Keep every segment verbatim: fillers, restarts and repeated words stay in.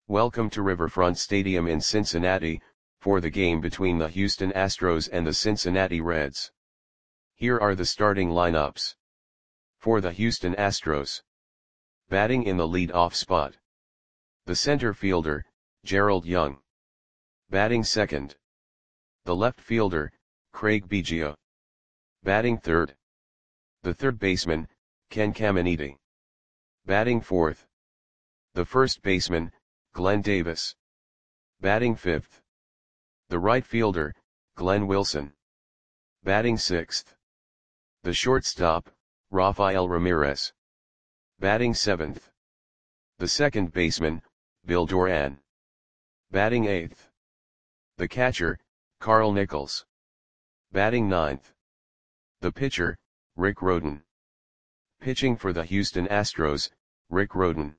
Welcome to Riverfront Stadium in Cincinnati, for the game between the Houston Astros and the Cincinnati Reds. Here are the starting lineups. For the Houston Astros. Batting in the lead-off spot. The center fielder, Gerald Young. Batting second. The left fielder, Craig Biggio. Batting third. The third baseman, Ken Caminiti. Batting fourth. The first baseman, Glenn Davis. Batting fifth. The right fielder, Glenn Wilson. Batting sixth. The shortstop, Rafael Ramirez. Batting seventh. The second baseman, Bill Doran. Batting eighth. The catcher, Carl Nichols. Batting ninth. The pitcher, Rick Rhoden. Pitching for the Houston Astros, Rick Rhoden.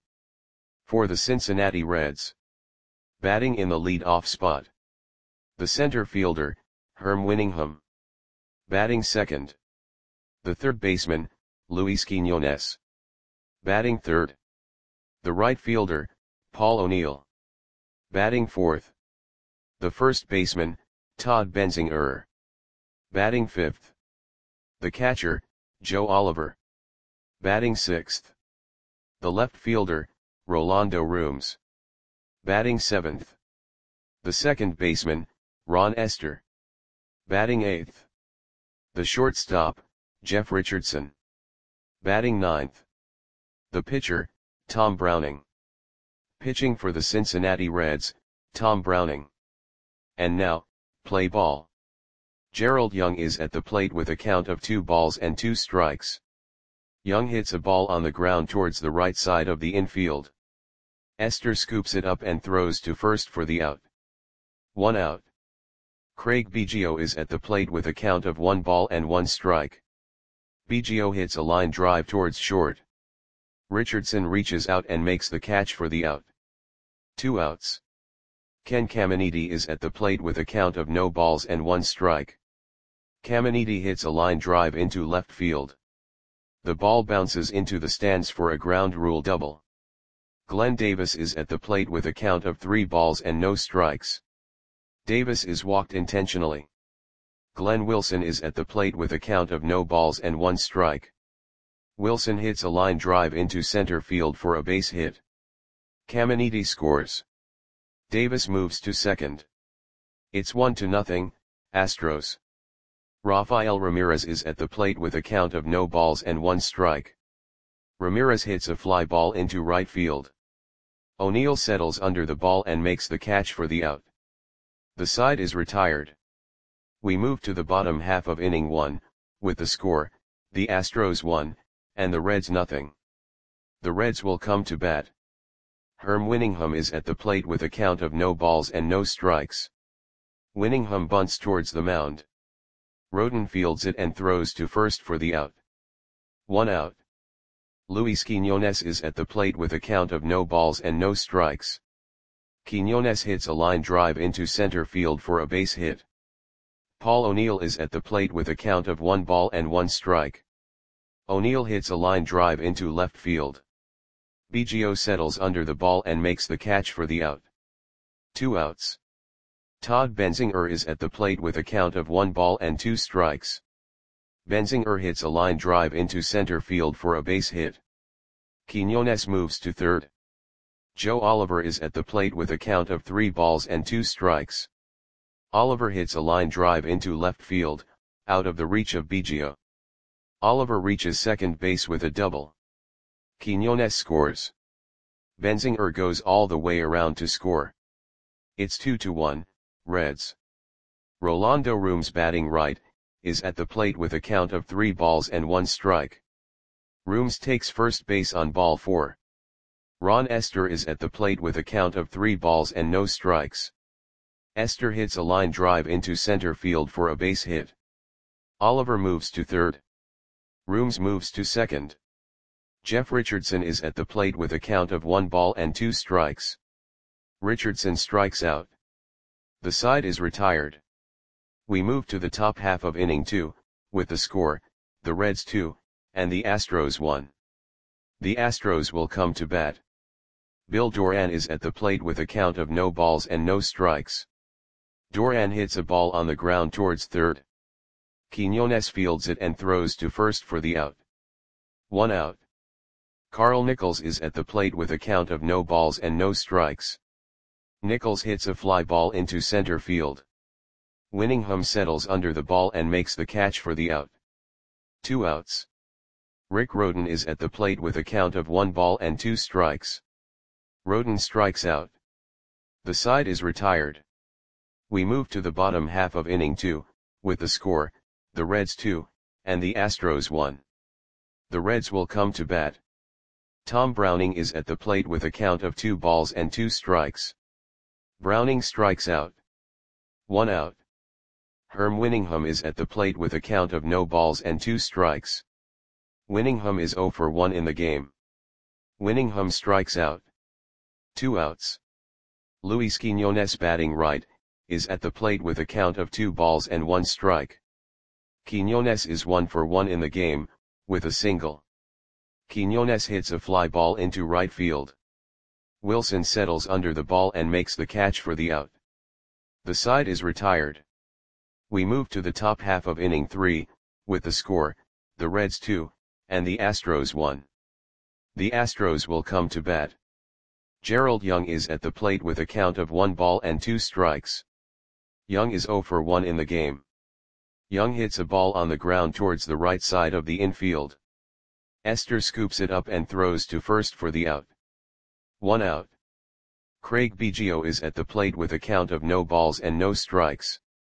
For the Cincinnati Reds. Batting in the lead-off spot. The center fielder, Herm Winningham. Batting second. The third baseman, Luis Quiñones. Batting third. The right fielder, Paul O'Neill. Batting fourth. The first baseman, Todd Benzinger. Batting fifth. The catcher, Joe Oliver. Batting sixth. The left fielder, Rolando Rooms. Batting seventh. The second baseman, Ron Estes. Batting eighth. The shortstop, Jeff Richardson. Batting ninth. The pitcher, Tom Browning. Pitching for the Cincinnati Reds, Tom Browning. And now, play ball. Gerald Young is at the plate with a count of two balls and two strikes. Young hits a ball on the ground towards the right side of the infield. Estes scoops it up and throws to first for the out. One out. Craig Biggio is at the plate with a count of one ball and one strike. Biggio hits a line drive towards short. Richardson reaches out and makes the catch for the out. Two outs. Ken Caminiti is at the plate with a count of no balls and one strike. Caminiti hits a line drive into left field. The ball bounces into the stands for a ground rule double. Glenn Davis is at the plate with a count of three balls and no strikes. Davis is walked intentionally. Glenn Wilson is at the plate with a count of no balls and one strike. Wilson hits a line drive into center field for a base hit. Caminiti scores. Davis moves to second. It's one to nothing, Astros. Rafael Ramirez is at the plate with a count of no balls and one strike. Ramirez hits a fly ball into right field. O'Neill settles under the ball and makes the catch for the out. The side is retired. We move to the bottom half of inning one, with the score, the Astros one, and the Reds nothing. The Reds will come to bat. Herm Winningham is at the plate with a count of no balls and no strikes. Winningham bunts towards the mound. Rhoden fields it and throws to first for the out. One out. Luis Quiñones is at the plate with a count of no balls and no strikes. Quiñones hits a line drive into center field for a base hit. Paul O'Neill is at the plate with a count of one ball and one strike. O'Neill hits a line drive into left field. Biggio settles under the ball and makes the catch for the out. Two outs. Todd Benzinger is at the plate with a count of one ball and two strikes. Benzinger hits a line drive into center field for a base hit. Quiñones moves to third. Joe Oliver is at the plate with a count of three balls and two strikes. Oliver hits a line drive into left field, out of the reach of Biggio. Oliver reaches second base with a double. Quiñones scores. Benzinger goes all the way around to score. It's two to one, Reds. Rolando Rooms, batting right, is at the plate with a count of three balls and one strike. Rooms takes first base on ball four. Ron Estes is at the plate with a count of three balls and no strikes. Estes hits a line drive into center field for a base hit. Oliver moves to third. Rooms moves to second. Jeff Richardson is at the plate with a count of one ball and two strikes. Richardson strikes out. The side is retired. We move to the top half of inning two, with the score, the Reds two, and the Astros one. The Astros will come to bat. Bill Doran is at the plate with a count of no balls and no strikes. Doran hits a ball on the ground towards third. Quinones fields it and throws to first for the out. One out. Carl Nichols is at the plate with a count of no balls and no strikes. Nichols hits a fly ball into center field. Winningham settles under the ball and makes the catch for the out. Two outs. Rick Rhoden is at the plate with a count of one ball and two strikes. Rhoden strikes out. The side is retired. We move to the bottom half of inning two, with the score, the Reds two, and the Astros one. The Reds will come to bat. Tom Browning is at the plate with a count of two balls and two strikes. Browning strikes out. One out. Herm Winningham is at the plate with a count of no balls and two strikes. Winningham is zero for one in the game. Winningham strikes out. Two outs. Luis Quinones, batting right, is at the plate with a count of two balls and one strike. Quinones is one for one in the game, with a single. Quinones hits a fly ball into right field. Wilson settles under the ball and makes the catch for the out. The side is retired. We move to the top half of inning three, with the score, the Reds two, and the Astros one. The Astros will come to bat. Gerald Young is at the plate with a count of one ball and two strikes. Young is zero for one in the game. Young hits a ball on the ground towards the right side of the infield. Esther scoops it up and throws to first for the out. One out. Craig Biggio is at the plate with a count of no balls and no strikes.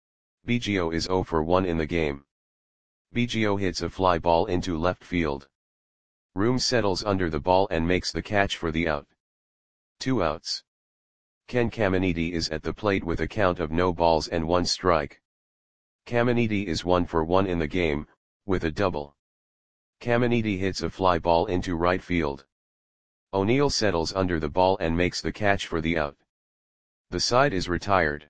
Biggio is zero for one in the game. Biggio hits a fly ball into left field. Room settles under the ball and makes the catch for the out. Two outs. Ken Caminiti is at the plate with a count of no balls and one strike. Caminiti is one for one in the game, with a double. Caminiti hits a fly ball into right field. O'Neill settles under the ball and makes the catch for the out. The side is retired.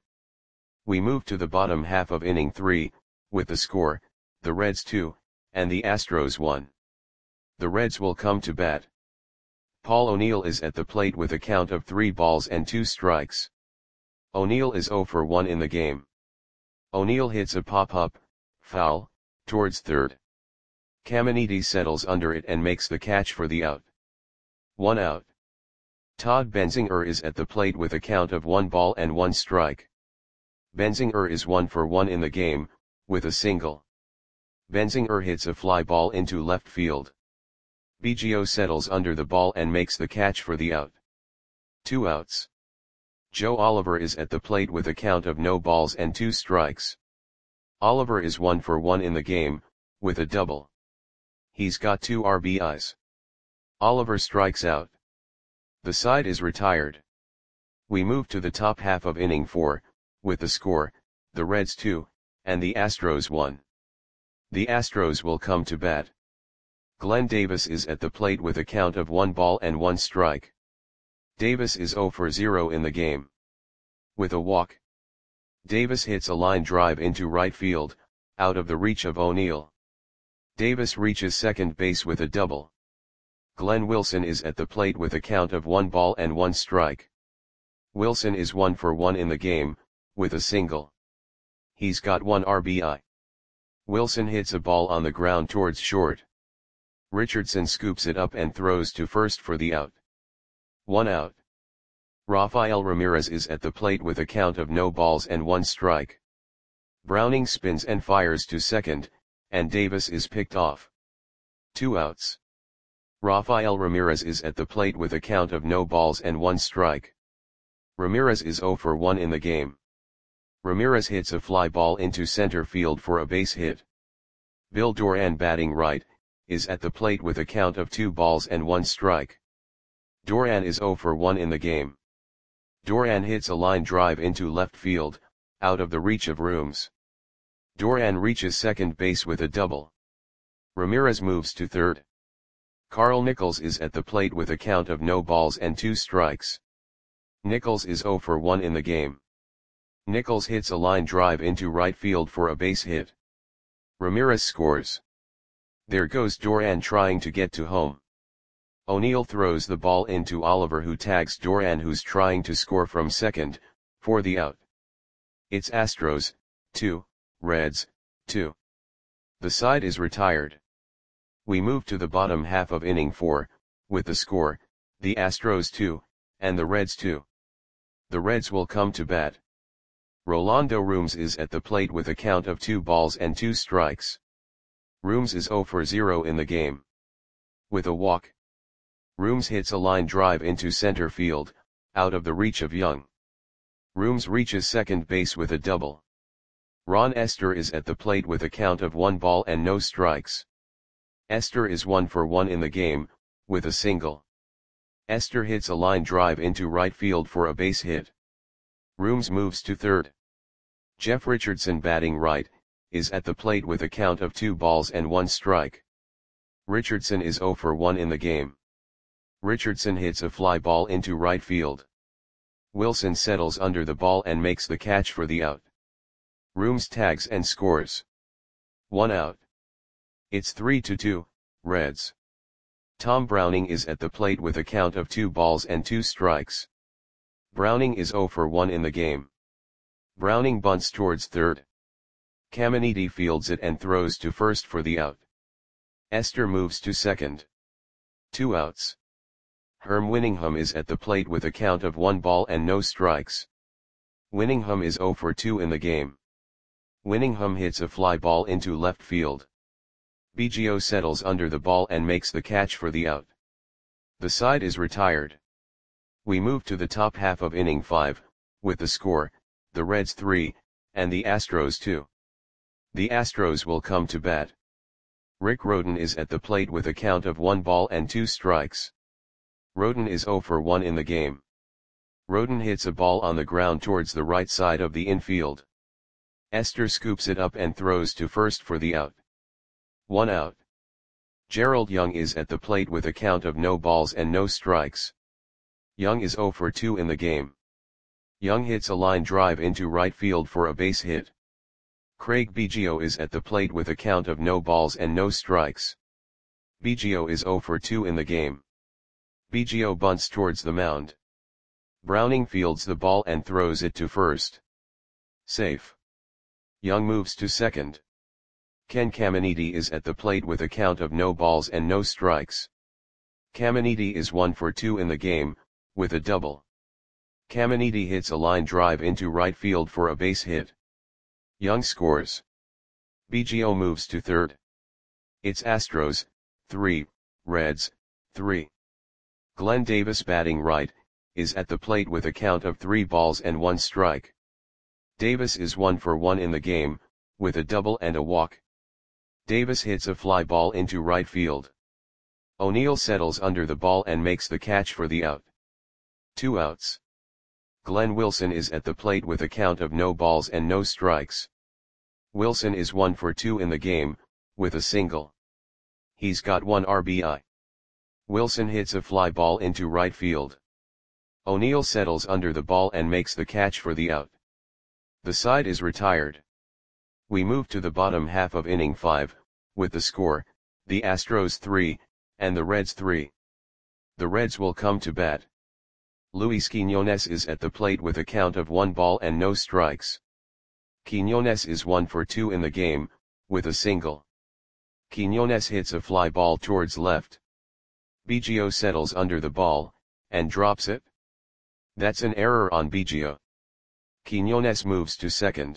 We move to the bottom half of inning three, with the score, the Reds two, and the Astros one. The Reds will come to bat. Paul O'Neill is at the plate with a count of three balls and two strikes. O'Neill is zero for one in the game. O'Neill hits a pop-up, foul, towards third. Caminiti settles under it and makes the catch for the out. One out. Todd Benzinger is at the plate with a count of one ball and one strike. Benzinger is one for one in the game, with a single. Benzinger hits a fly ball into left field. Biggio settles under the ball and makes the catch for the out. Two outs. Joe Oliver is at the plate with a count of no balls and two strikes. Oliver is one for one in the game, with a double. He's got two R B Is. Oliver strikes out. The side is retired. We move to the top half of inning four, with the score, the Reds two, and the Astros one. The Astros will come to bat. Glenn Davis is at the plate with a count of one ball and one strike. Davis is zero for zero in the game. With a walk. Davis hits a line drive into right field, out of the reach of O'Neill. Davis reaches second base with a double. Glenn Wilson is at the plate with a count of one ball and one strike. Wilson is one for one in the game, with a single. He's got one R B I. Wilson hits a ball on the ground towards short. Richardson scoops it up and throws to first for the out. One out. Rafael Ramirez is at the plate with a count of no balls and one strike. Browning spins and fires to second, and Davis is picked off. Two outs. Rafael Ramirez is at the plate with a count of no balls and one strike. Ramirez is zero for one in the game. Ramirez hits a fly ball into center field for a base hit. Bill Doran, batting right, is at the plate with a count of two balls and one strike. Doran is zero for one in the game. Doran hits a line drive into left field, out of the reach of Rooms. Doran reaches second base with a double. Ramirez moves to third. Carl Nichols is at the plate with a count of no balls and two strikes. Nichols is zero for one in the game. Nichols hits a line drive into right field for a base hit. Ramirez scores. There goes Doran trying to get to home. O'Neill throws the ball into Oliver, who tags Doran, who's trying to score from second, for the out. It's Astros, two, Reds, two. The side is retired. We move to the bottom half of inning four, with the score, the Astros two, and the Reds two. The Reds will come to bat. Rolando Rooms is at the plate with a count of two balls and two strikes. Rooms is zero for zero in the game. With a walk, Rooms hits a line drive into center field, out of the reach of Young. Rooms reaches second base with a double. Ron Esther is at the plate with a count of one ball and no strikes. Esther is one for one in the game, with a single. Esther hits a line drive into right field for a base hit. Rooms moves to third. Jeff Richardson, batting right, is at the plate with a count of two balls and one strike. Richardson is zero for one in the game. Richardson hits a fly ball into right field. Wilson settles under the ball and makes the catch for the out. Rooms tags and scores. One out. It's three to two, Reds. Tom Browning is at the plate with a count of two balls and two strikes. Browning is zero for one in the game. Browning bunts towards third. Caminiti fields it and throws to first for the out. Esther moves to second. Two outs. Herm Winningham is at the plate with a count of one ball and no strikes. Winningham is zero for two in the game. Winningham hits a fly ball into left field. Biggio settles under the ball and makes the catch for the out. The side is retired. We move to the top half of inning five, with the score, the Reds three, and the Astros two. The Astros will come to bat. Rick Rhoden is at the plate with a count of one ball and two strikes. Rhoden is zero for one in the game. Rhoden hits a ball on the ground towards the right side of the infield. Esther scoops it up and throws to first for the out. One out. Gerald Young is at the plate with a count of no balls and no strikes. Young is zero for two in the game. Young hits a line drive into right field for a base hit. Craig Biggio is at the plate with a count of no balls and no strikes. Biggio is zero for two in the game. Biggio bunts towards the mound. Browning fields the ball and throws it to first. Safe. Young moves to second. Ken Caminiti is at the plate with a count of no balls and no strikes. Caminiti is one for two in the game, with a double. Caminiti hits a line drive into right field for a base hit. Young scores. Biggio moves to third. It's Astros, three, Reds, three. Glenn Davis, batting right, is at the plate with a count of three balls and one strike. Davis is one for one in the game, with a double and a walk. Davis hits a fly ball into right field. O'Neill settles under the ball and makes the catch for the out. Two outs. Glenn Wilson is at the plate with a count of no balls and no strikes. Wilson is one for two in the game, with a single. He's got one R B I. Wilson hits a fly ball into right field. O'Neill settles under the ball and makes the catch for the out. The side is retired. We move to the bottom half of inning five, with the score, the Astros three, and the Reds three. The Reds will come to bat. Luis Quiñones is at the plate with a count of one ball and no strikes. Quiñones is one for two in the game, with a single. Quiñones hits a fly ball towards left. Biggio settles under the ball, and drops it. That's an error on Biggio. Quiñones moves to second.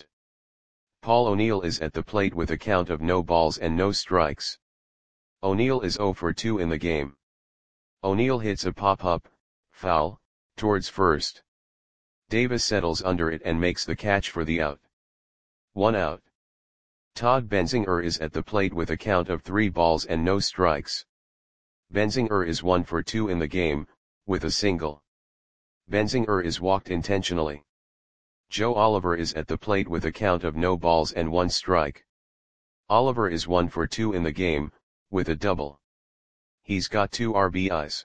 Paul O'Neill is at the plate with a count of no balls and no strikes. O'Neill is zero for two in the game. O'Neill hits a pop-up, foul, towards first. Davis settles under it and makes the catch for the out. One out. Todd Benzinger is at the plate with a count of three balls and no strikes. Benzinger is one for two in the game, with a single. Benzinger is walked intentionally. Joe Oliver is at the plate with a count of no balls and one strike. Oliver is one for two in the game, with a double. He's got two R B Is.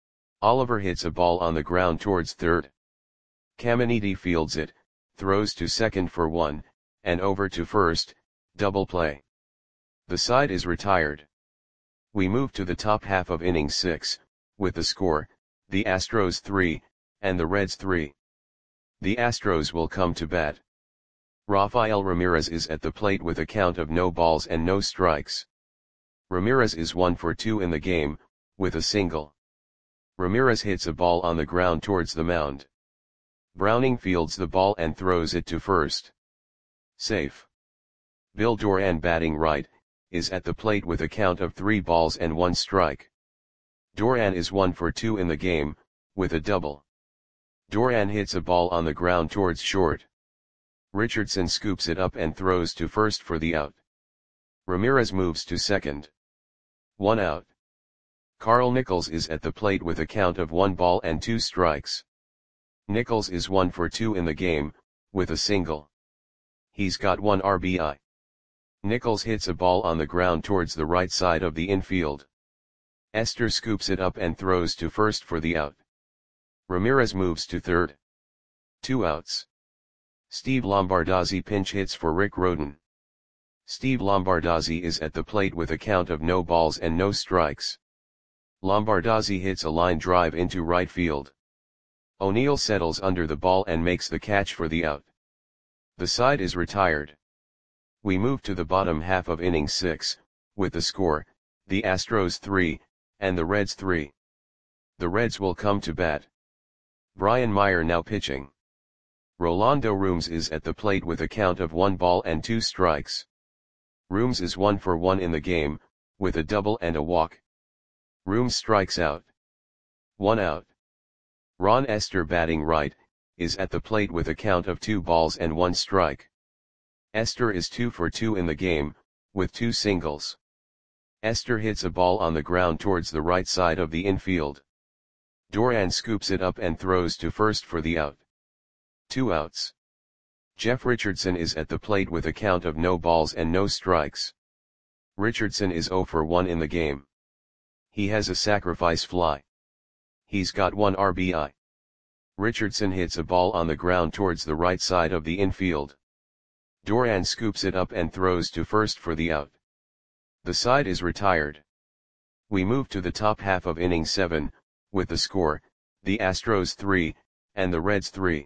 Oliver hits a ball on the ground towards third. Caminiti fields it, throws to second for one, and over to first, double play. The side is retired. We move to the top half of inning six, with the score, the Astros three, and the Reds three. The Astros will come to bat. Rafael Ramirez is at the plate with a count of no balls and no strikes. Ramirez is one for two in the game, with a single. Ramirez hits a ball on the ground towards the mound. Browning fields the ball and throws it to first. Safe. Bill Doran, batting right, is at the plate with a count of three balls and one strike. Doran is one for two in the game, with a double. Doran hits a ball on the ground towards short. Richardson scoops it up and throws to first for the out. Ramirez moves to second. One out. Carl Nichols is at the plate with a count of one ball and two strikes. Nichols is one for two in the game, with a single. He's got one R B I. Nichols hits a ball on the ground towards the right side of the infield. Esther scoops it up and throws to first for the out. Ramirez moves to third. Two outs. Steve Lombardozzi pinch hits for Rick Rhoden. Steve Lombardozzi is at the plate with a count of no balls and no strikes. Lombardozzi hits a line drive into right field. O'Neill settles under the ball and makes the catch for the out. The side is retired. We move to the bottom half of inning six, with the score, the Astros three, and the Reds three. The Reds will come to bat. Brian Meyer now pitching. Rolando Rooms is at the plate with a count of one ball and two strikes. Rooms is one for one in the game, with a double and a walk. Rooms strikes out. One out. Ron Esther, batting right, is at the plate with a count of two balls and one strike. Esther is two for two in the game, with two singles. Esther hits a ball on the ground towards the right side of the infield. Doran scoops it up and throws to first for the out. Two outs. Jeff Richardson is at the plate with a count of no balls and no strikes. Richardson is zero for one in the game. He has a sacrifice fly. He's got one R B I. Richardson hits a ball on the ground towards the right side of the infield. Doran scoops it up and throws to first for the out. The side is retired. We move to the top half of inning seven, with the score, the Astros three, and the Reds three.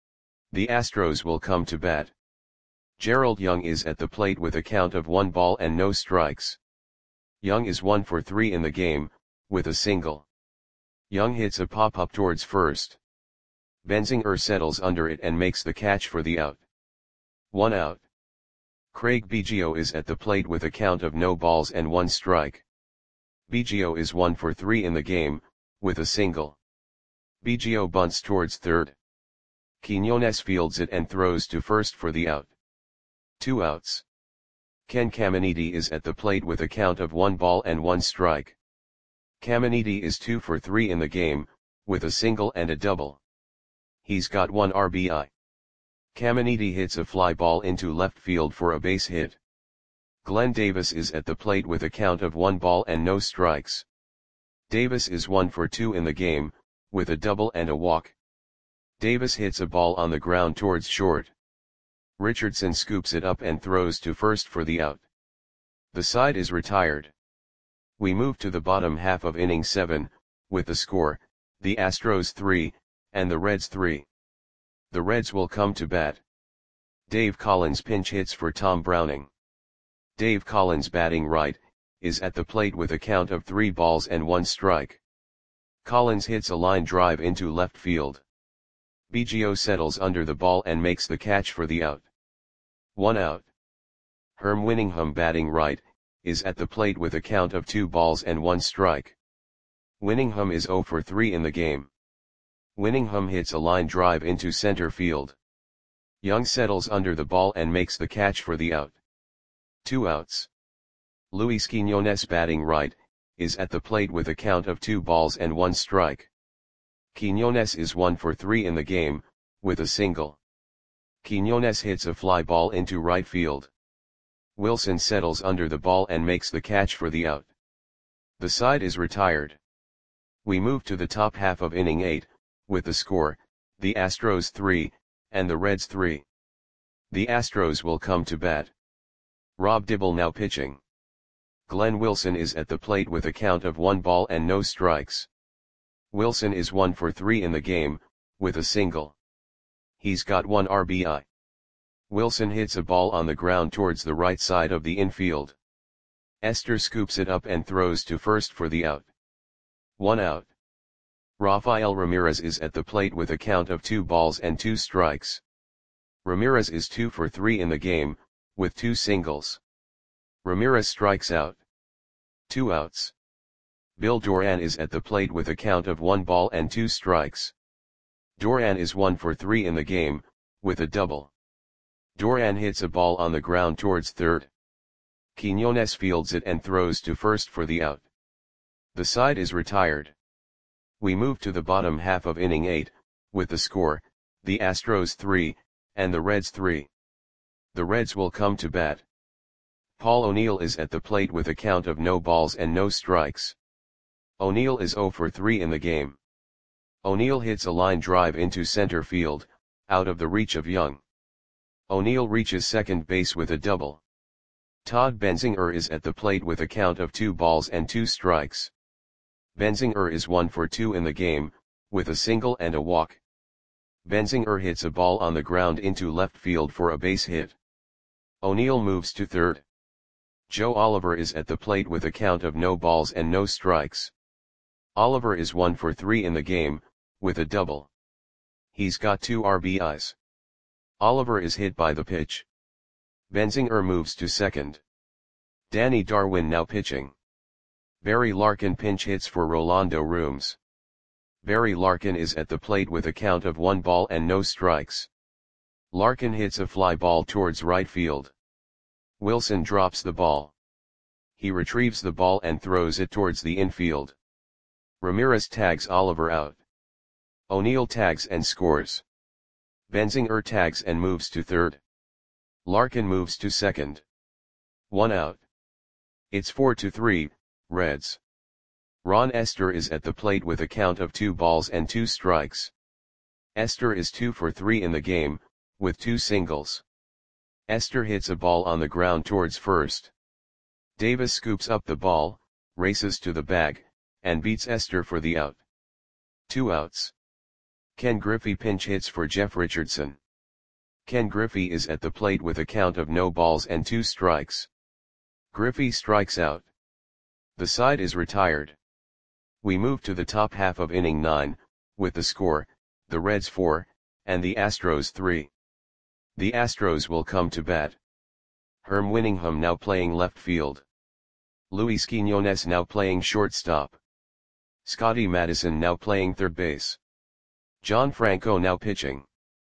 The Astros will come to bat. Gerald Young is at the plate with a count of one ball and no strikes. Young is one for three in the game, with a single. Young hits a pop-up towards first. Benzinger settles under it and makes the catch for the out. One out. Craig Biggio is at the plate with a count of no balls and one strike. Biggio is one for three in the game, with a single. Biggio bunts towards third. Quinones fields it and throws to first for the out. Two outs. Ken Caminiti is at the plate with a count of one ball and one strike. Caminiti is two for three in the game, with a single and a double. He's got one R B I. Caminiti hits a fly ball into left field for a base hit. Glenn Davis is at the plate with a count of one ball and no strikes. Davis is one for two in the game, with a double and a walk. Davis hits a ball on the ground towards short. Richardson scoops it up and throws to first for the out. The side is retired. We move to the bottom half of inning seven, with the score, the Astros three, and the Reds three. The Reds will come to bat. Dave Collins pinch hits for Tom Browning. Dave Collins, batting right, is at the plate with a count of three balls and one strike. Collins hits a line drive into left field. Biggio settles under the ball and makes the catch for the out. One out. Herm Winningham, batting right, is at the plate with a count of two balls and one strike. Winningham is zero for three in the game. Winningham hits a line drive into center field. Young settles under the ball and makes the catch for the out. Two outs. Luis Quinones, batting right, is at the plate with a count of two balls and one strike. Quinones is one for three in the game, with a single. Quinones hits a fly ball into right field. Wilson settles under the ball and makes the catch for the out. The side is retired. We move to the top half of inning eight, with the score, the Astros three, and the Reds three. The Astros will come to bat. Rob Dibble now pitching. Glenn Wilson is at the plate with a count of one ball and no strikes. Wilson is one for three in the game, with a single. He's got one R B I. Wilson hits a ball on the ground towards the right side of the infield. Esther scoops it up and throws to first for the out. One out. Rafael Ramirez is at the plate with a count of two balls and two strikes. Ramirez is two for three in the game, with two singles. Ramirez strikes out. Two outs. Bill Doran is at the plate with a count of one ball and two strikes. Doran is one for three in the game, with a double. Doran hits a ball on the ground towards third. Quiñones fields it and throws to first for the out. The side is retired. We move to the bottom half of inning eight, with the score, the Astros three, and the Reds three. The Reds will come to bat. Paul O'Neill is at the plate with a count of no balls and no strikes. O'Neill is zero for three in the game. O'Neill hits a line drive into center field, out of the reach of Young. O'Neill reaches second base with a double. Todd Benzinger is at the plate with a count of two balls and two strikes. Benzinger is one for two in the game, with a single and a walk. Benzinger hits a ball on the ground into left field for a base hit. O'Neill moves to third. Joe Oliver is at the plate with a count of no balls and no strikes. Oliver is one for three in the game, with a double. He's got two R B Is. Oliver is hit by the pitch. Benzinger moves to second. Danny Darwin now pitching. Barry Larkin pinch hits for Rolando Rooms. Barry Larkin is at the plate with a count of one ball and no strikes. Larkin hits a fly ball towards right field. Wilson drops the ball. He retrieves the ball and throws it towards the infield. Ramirez tags Oliver out. O'Neill tags and scores. Benzinger tags and moves to third. Larkin moves to second. One out. It's four to three, Reds. Ron Esther is at the plate with a count of two balls and two strikes. Esther is two for three in the game, with two singles. Esther hits a ball on the ground towards first. Davis scoops up the ball, races to the bag, and beats Esther for the out. Two outs. Ken Griffey pinch hits for Jeff Richardson. Ken Griffey is at the plate with a count of no balls and two strikes. Griffey strikes out. The side is retired. We move to the top half of inning nine, with the score, the Reds four, and the Astros three. The Astros will come to bat. Herm Winningham now playing left field. Luis Quiñones now playing shortstop. Scotty Madison now playing third base. John Franco now pitching.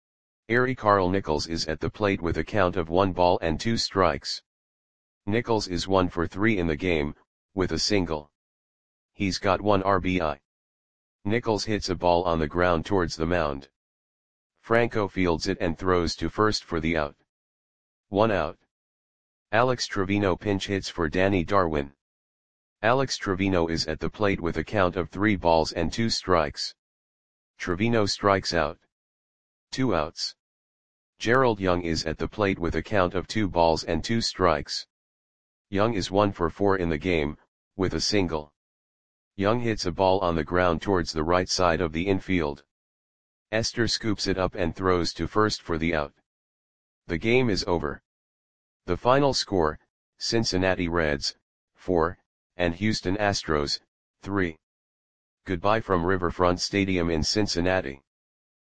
Ari Carl Nichols is at the plate with a count of one ball and two strikes. Nichols is one for three in the game, with a single. He's got one R B I. Nichols hits a ball on the ground towards the mound. Franco fields it and throws to first for the out. One out. Alex Trevino pinch hits for Danny Darwin. Alex Trevino is at the plate with a count of three balls and two strikes. Trevino strikes out. Two outs. Gerald Young is at the plate with a count of two balls and two strikes. Young is one for four in the game, with a single. Young hits a ball on the ground towards the right side of the infield. Esther scoops it up and throws to first for the out. The game is over. The final score, Cincinnati Reds, four, and Houston Astros, three. Goodbye from Riverfront Stadium in Cincinnati.